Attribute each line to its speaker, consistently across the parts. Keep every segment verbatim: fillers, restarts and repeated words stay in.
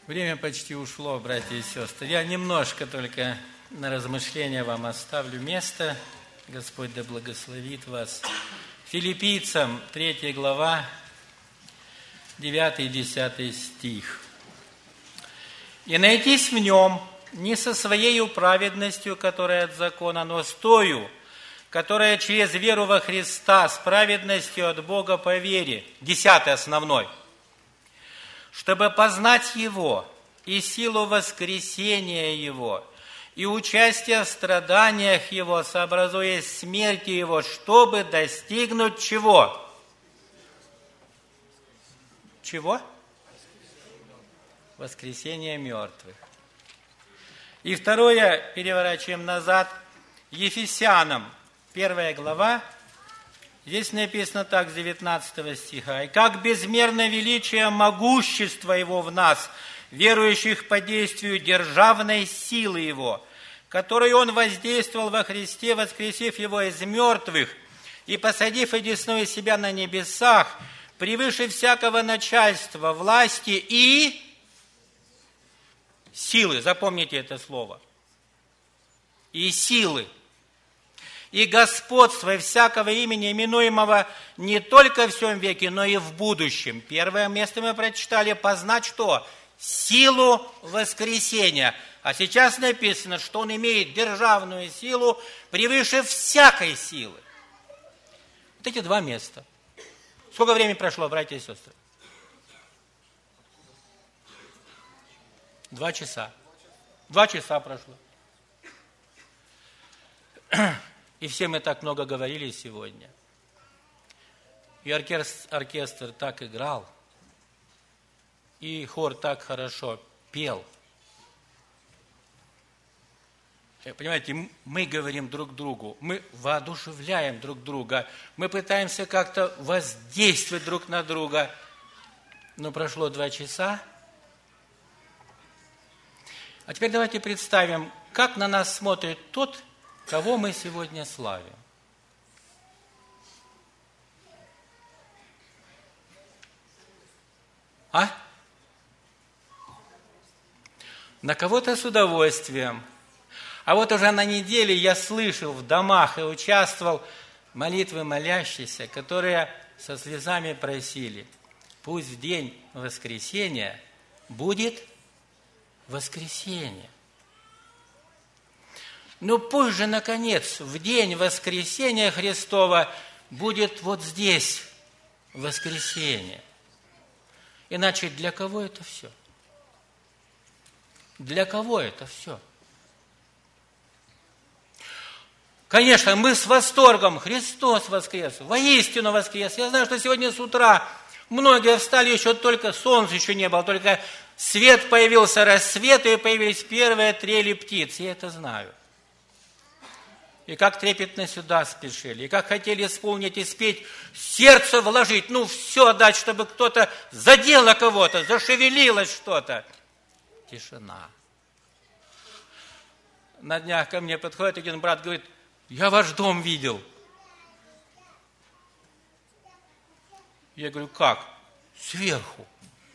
Speaker 1: Время почти ушло, братья и сестры. Я немножко только на размышления вам оставлю место. Господь да благословит вас. Филиппийцам, третья глава, девятый и десятый стих. «И найтись в нем не со своей праведностью, которая от закона, но с тою, которая через веру во Христа, с праведностью от Бога по вере». Десятый основной. «Чтобы познать Его и силу воскресения Его, и участие в страданиях Его, сообразуясь смерти Его, чтобы достигнуть чего?» Чего? Воскресения мертвых. И второе, переворачиваем назад, Ефесянам, первая глава, здесь написано так, с девятнадцатого стиха. «И как безмерно величие могущества Его в нас, верующих по действию державной силы Его, которой Он воздействовал во Христе, воскресив Его из мертвых и посадив одесную себя на небесах, превыше всякого начальства, власти и силы». Запомните это слово. И силы. «И господство всякого имени, именуемого не только в сем веке, но и в будущем». Первое место мы прочитали, познать что? Силу воскресения. А сейчас написано, что он имеет державную силу превыше всякой силы. Вот эти два места. Сколько времени прошло, братья и сестры? Два часа. Два часа прошло. И все мы так много говорили сегодня. И оркестр, оркестр так играл. И хор так хорошо пел. Понимаете, мы говорим друг другу, мы воодушевляем друг друга, мы пытаемся как-то воздействовать друг на друга. Но прошло два часа. А теперь давайте представим, как на нас смотрит тот, кого мы сегодня славим. А? На кого-то с удовольствием. А вот уже на неделе я слышал в домах и участвовал в молитве молящиеся, которые со слезами просили: пусть в день воскресения будет воскресенье. Ну пусть же, наконец, в день воскресения Христова будет вот здесь воскресенье. Иначе для кого это все? Для кого это все? Конечно, мы с восторгом: Христос воскрес, воистину воскрес. Я знаю, что сегодня с утра многие встали, еще только солнца еще не было, только свет появился, рассвет, и появились первые трели птиц. Я это знаю. И как трепетно сюда спешили, и как хотели исполнить и спеть, сердце вложить, ну все дать, чтобы кто-то задело кого-то, зашевелилось что-то. Тишина. На днях ко мне подходит один брат, говорит: я ваш дом видел. Я говорю: как? Сверху.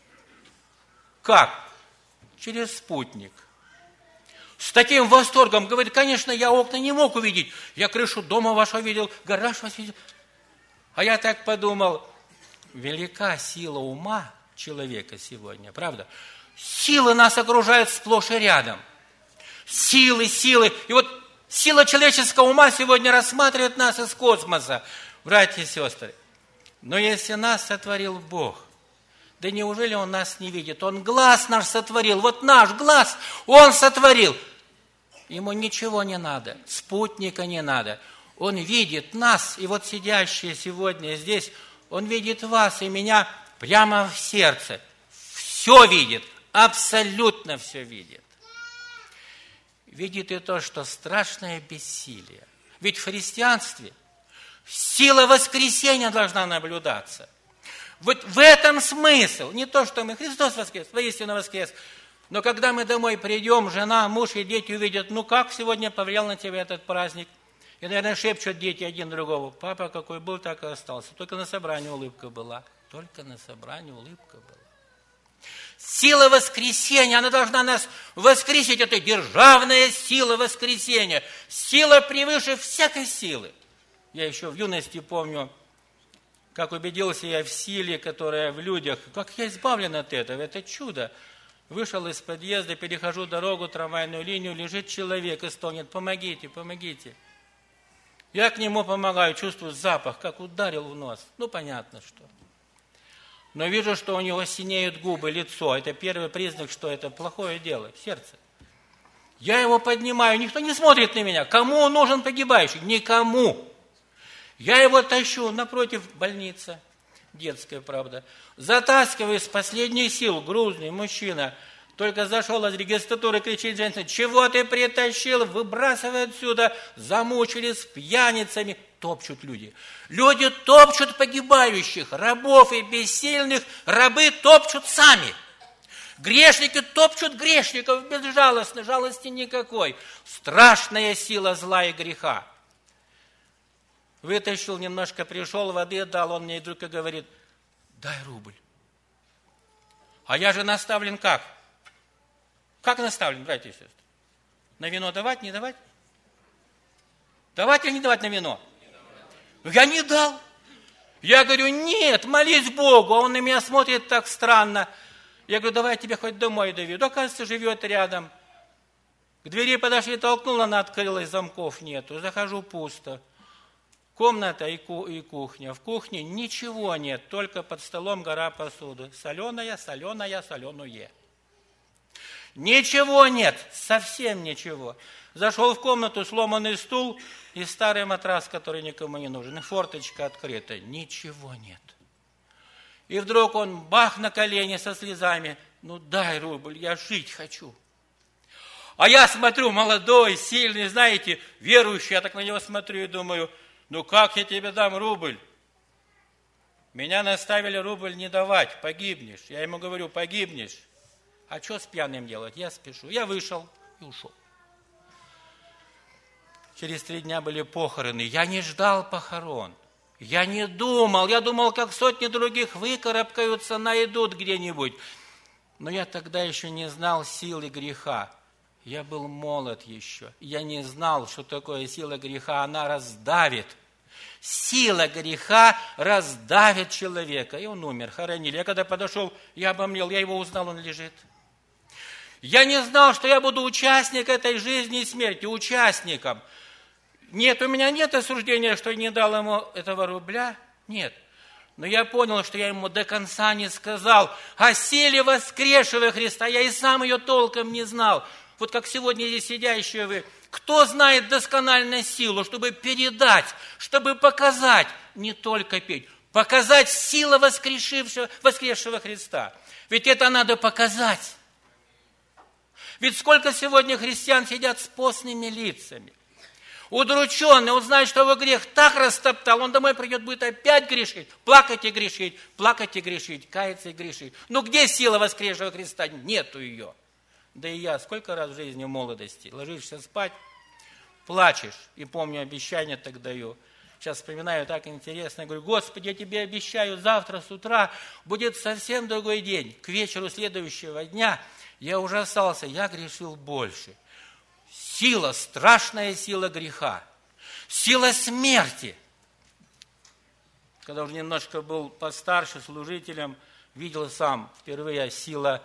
Speaker 1: Как? Через спутник. С таким восторгом говорит: конечно, я окна не мог увидеть. Я крышу дома вашего видел, гараж вас видел. А я так подумал: велика сила ума человека сегодня, правда? Силы нас окружают сплошь и рядом. Силы, силы. И вот сила человеческого ума сегодня рассматривает нас из космоса, братья и сестры. Но если нас сотворил Бог, да неужели Он нас не видит? Он глаз наш сотворил, вот наш глаз Он сотворил. Ему ничего не надо, спутника не надо. Он видит нас, и вот сидящие сегодня здесь, Он видит вас и меня прямо в сердце. Все видит, абсолютно все видит. Видит и то, что страшное бессилие. Ведь в христианстве сила воскресения должна наблюдаться. Вот в этом смысл. Не то, что мы Христос воскрес, воистину воскрес. Но когда мы домой придем, жена, муж и дети увидят: ну как сегодня повлиял на тебя этот праздник? И, наверное, шепчут дети один другому: папа какой был, так и остался. Только на собрании улыбка была. Только на собрании улыбка была. Сила воскресения, она должна нас воскресить. Это державная сила воскресения. Сила превыше всякой силы. Я еще в юности помню, как убедился я в силе, которая в людях. Как я избавлен от этого, это чудо. Вышел из подъезда, перехожу дорогу, трамвайную линию, лежит человек и стонет: помогите, помогите. Я к нему помогаю, чувствую запах, как ударил в нос. Ну, понятно, что. Но вижу, что у него синеют губы, лицо. Это первый признак, что это плохое дело, сердце. Я его поднимаю, никто не смотрит на меня. Кому он нужен погибающий? Никому. Я его тащу, напротив больница, детская, правда. Затаскиваю с последних сил, грузный мужчина. Только зашел из регистратуры, кричит женщина: чего ты притащил? Выбрасывай отсюда. Замучились пьяницами. Топчут люди. Люди топчут погибающих, рабов и бессильных. Рабы топчут сами. Грешники топчут грешников безжалостно, жалости никакой. Страшная сила зла и греха. Вытащил немножко, пришел, воды дал, он мне вдруг и говорит: дай рубль. А я же наставлен как? Как наставлен, братья и сестры? На вино давать, не давать? Давать или не давать на вино? Я не дал. Я говорю: нет, молись Богу. А он на меня смотрит так странно. Я говорю: давай я тебя хоть домой доведу. Оказывается, живет рядом. К двери подошли, толкнула, она открылась, замков нету. Захожу, пусто. Комната и кухня. В кухне ничего нет, только под столом гора посуды. Соленая, соленая, соленое. Ничего нет, совсем ничего. Зашел в комнату, сломанный стул и старый матрас, который никому не нужен. И форточка открыта. Ничего нет. И вдруг он бах на колени со слезами: ну дай рубль, я жить хочу. А я смотрю, молодой, сильный, знаете, верующий, я так на него смотрю и думаю: ну как я тебе дам рубль? Меня наставили рубль не давать, погибнешь. Я ему говорю: погибнешь. А что с пьяным делать? Я спешу. Я вышел и ушел. Через три дня были похороны. Я не ждал похорон. Я не думал. Я думал, как сотни других выкарабкаются, найдут где-нибудь. Но я тогда еще не знал силы греха. Я был молод еще. Я не знал, что такое сила греха. Она раздавит. Сила греха раздавит человека. И он умер, хоронили. Я когда подошел, я обомлел, я его узнал, он лежит. Я не знал, что я буду участником этой жизни и смерти, участником. Нет, у меня нет осуждения, что я не дал ему этого рубля. Нет. Но я понял, что я ему до конца не сказал о силе воскресшего Христа. Я и сам ее толком не знал. Вот как сегодня здесь сидящие вы. Кто знает досконально силу, чтобы передать, чтобы показать, не только петь, показать силу воскресшего, воскресшего Христа. Ведь это надо показать. Ведь сколько сегодня христиан сидят с постными лицами. Удрученный, он знает, что его грех так растоптал, он домой придет, будет опять грешить, плакать и грешить, плакать и грешить, каяться и грешить. Ну где сила воскресшего Христа? Нету ее. Да и я сколько раз в жизни в молодости ложишься спать, плачешь, и помню, обещание так даю. Сейчас вспоминаю, так интересно, говорю: Господи, я тебе обещаю, завтра с утра будет совсем другой день. К вечеру следующего дня я ужасался, я грешил больше. Сила, страшная сила греха, сила смерти. Когда уже немножко был постарше, служителем, видел сам впервые сила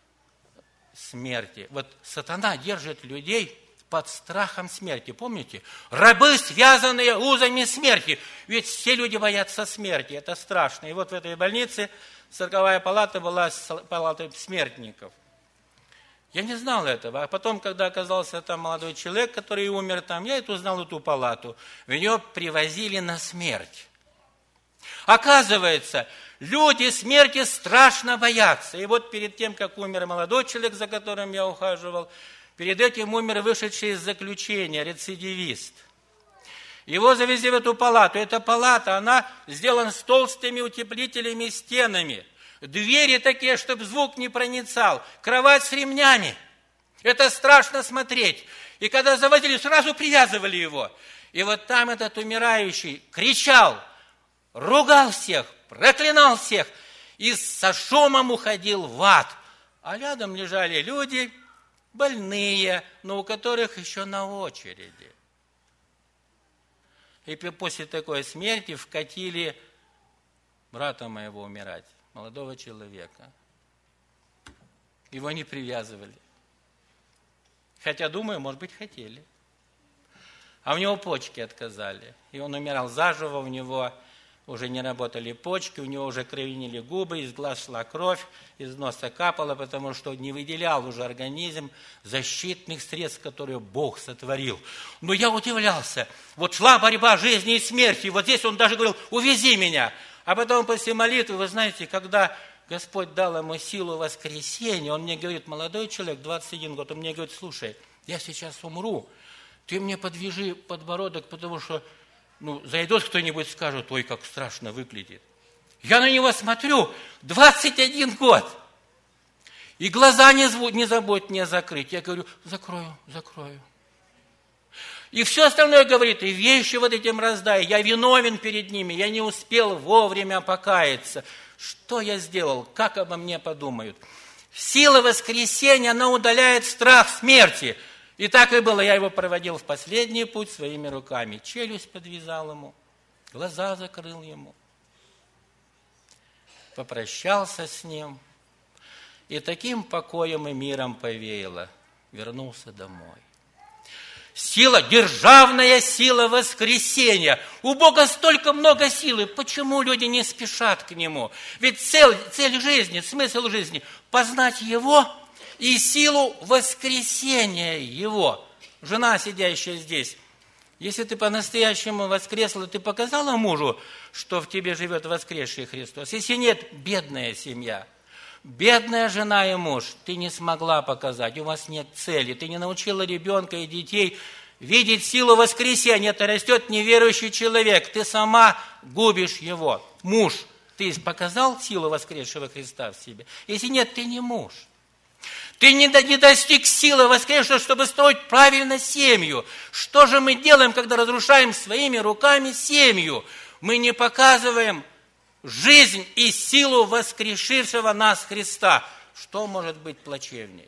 Speaker 1: смерти. Вот сатана держит людей под страхом смерти. Помните? Рабы, связанные узами смерти. Ведь все люди боятся смерти. Это страшно. И вот в этой больнице сороковая палата была палатой смертников. Я не знал этого. А потом, когда оказался там молодой человек, который умер там, я это узнал, эту палату. В нее привозили на смерть. Оказывается, люди смерти страшно боятся. И вот перед тем, как умер молодой человек, за которым я ухаживал, перед этим умер вышедший из заключения, рецидивист. Его завезли в эту палату. Эта палата, она сделана с толстыми утеплителями стенами. Двери такие, чтобы звук не проницал. Кровать с ремнями. Это страшно смотреть. И когда завозили, сразу привязывали его. И вот там этот умирающий кричал, ругал всех, проклинал всех. И со шумом уходил в ад. А рядом лежали люди, больные, но у которых еще на очереди. И после такой смерти вкатили брата моего умирать, молодого человека. Его не привязывали. Хотя, думаю, может быть, хотели. А у него почки отказали. И он умирал заживо, у него уже не работали почки, у него уже кровенели губы, из глаз шла кровь, из носа капала, потому что не выделял уже организм защитных средств, которые Бог сотворил. Но я удивлялся. Вот шла борьба жизни и смерти, и вот здесь он даже говорил: увези меня. А потом после молитвы, вы знаете, когда Господь дал ему силу воскресения, он мне говорит: молодой человек, двадцать один год, он мне говорит: слушай, я сейчас умру, ты мне подвяжи подбородок, потому что ну, зайдет кто-нибудь, скажет: ой, как страшно выглядит. Я на него смотрю, двадцать один год, и глаза не, зву, не забудь мне закрыть. Я говорю: закрою, закрою. И все остальное говорит, и вещи вот этим раздай, я виновен перед ними, я не успел вовремя покаяться. Что я сделал? Как обо мне подумают? Сила воскресения, она удаляет страх смерти. И так и было, я его проводил в последний путь своими руками. Челюсть подвязал ему, глаза закрыл ему. Попрощался с ним. И таким покоем и миром повеяло. Вернулся домой. Сила, державная сила воскресения. У Бога столько много силы. Почему люди не спешат к Нему? Ведь цель, цель жизни, смысл жизни – познать Его и силу воскресения Его. Жена, сидящая здесь, если ты по-настоящему воскресла, ты показала мужу, что в тебе живет воскресший Христос? Если нет, бедная семья. Бедная жена и муж, ты не смогла показать, у вас нет цели, ты не научила ребенка и детей видеть силу воскресения, это растет неверующий человек, ты сама губишь его. Муж, ты показал силу воскресшего Христа в себе? Если нет, ты не муж. Ты не, не достиг силы воскресшего, чтобы строить правильно семью. Что же мы делаем, когда разрушаем своими руками семью? Мы не показываем жизнь и силу воскрешившего нас Христа. Что может быть плачевней?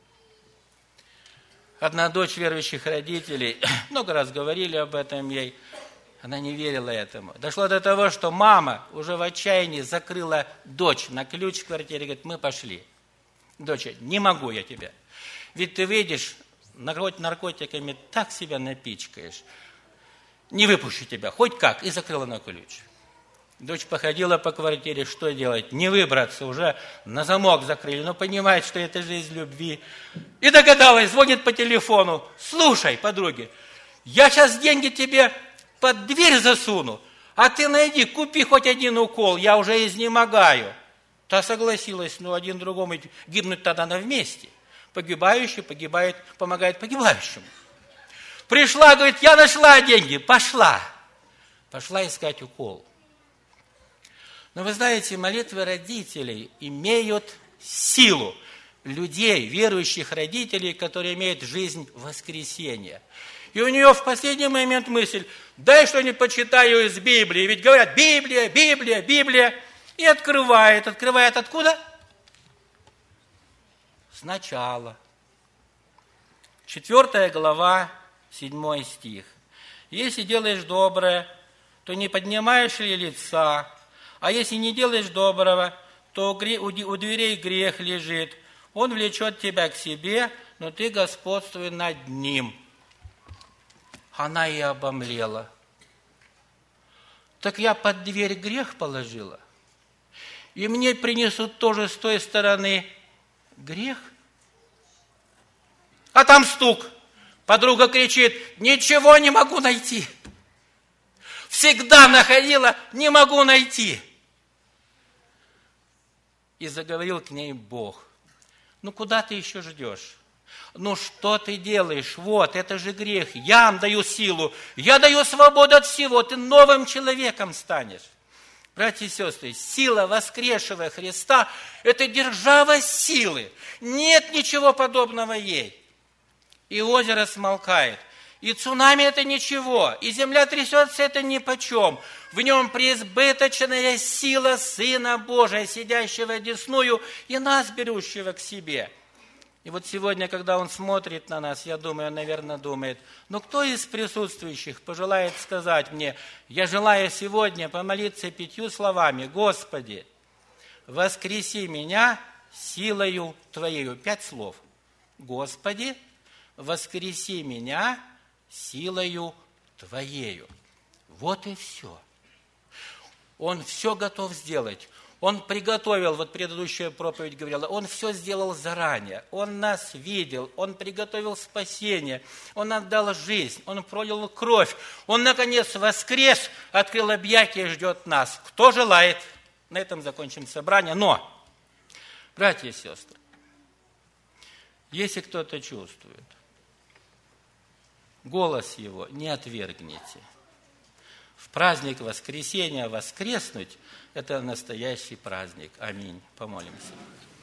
Speaker 1: Одна дочь верующих родителей, много раз говорили об этом ей, она не верила этому. Дошло до того, что мама уже в отчаянии закрыла дочь на ключ в квартире, говорит: мы пошли. Дочь: не могу я тебя. Ведь ты выйдешь, наркотиками так себя напичкаешь, не выпущу тебя, хоть как, и закрыла на ключ. Дочь походила по квартире, что делать? Не выбраться, уже на замок закрыли, но понимает, что это жизнь любви. И догадалась, звонит по телефону: слушай, подруги, я сейчас деньги тебе под дверь засуну, а ты найди, купи хоть один укол, я уже изнемогаю. Та согласилась, но один другому гибнуть тогда надо вместе. Погибающий погибает, помогает погибающему. Пришла, говорит: я нашла деньги, пошла. Пошла искать укол. Но вы знаете, молитвы родителей имеют силу. Людей, верующих родителей, которые имеют жизнь воскресения. И у нее в последний момент мысль: дай что-нибудь почитаю из Библии. Ведь говорят: Библия, Библия, Библия. И открывает. Открывает откуда? Сначала. Четвертая глава, седьмой стих. Если делаешь доброе, то не поднимаешь ли лица? А если не делаешь доброго, то у дверей грех лежит. Он влечет тебя к себе, но ты господствуй над ним. Она и обомлела. Так я под дверь грех положила? И мне принесут тоже с той стороны грех? А там стук. Подруга кричит: ничего не могу найти. Всегда находила, не могу найти. И заговорил к ней Бог: ну куда ты еще ждешь? Ну что ты делаешь? Вот, это же грех. Я вам даю силу, я даю свободу от всего, ты новым человеком станешь. Братья и сестры, сила воскресшего Христа – это держава силы. Нет ничего подобного ей. И озеро смолкает. И цунами это ничего, и земля трясется это нипочем. В нем преизбыточная сила Сына Божия, сидящего одесную и нас, берущего к себе. И вот сегодня, когда он смотрит на нас, я думаю, он, наверное, думает, ну кто из присутствующих пожелает сказать мне, я желаю сегодня помолиться пятью словами: Господи, воскреси меня силою Твоею. Пять слов. Господи, воскреси меня силою Твоею. Вот и все. Он все готов сделать. Он приготовил, вот предыдущая проповедь говорила, Он все сделал заранее. Он нас видел, Он приготовил спасение, Он отдал жизнь, Он пролил кровь. Он, наконец, воскрес, открыл объятия и ждет нас. Кто желает? На этом закончим собрание. Но, братья и сестры, если кто-то чувствует, голос его не отвергните. В праздник воскресения воскреснуть – это настоящий праздник. Аминь. Помолимся.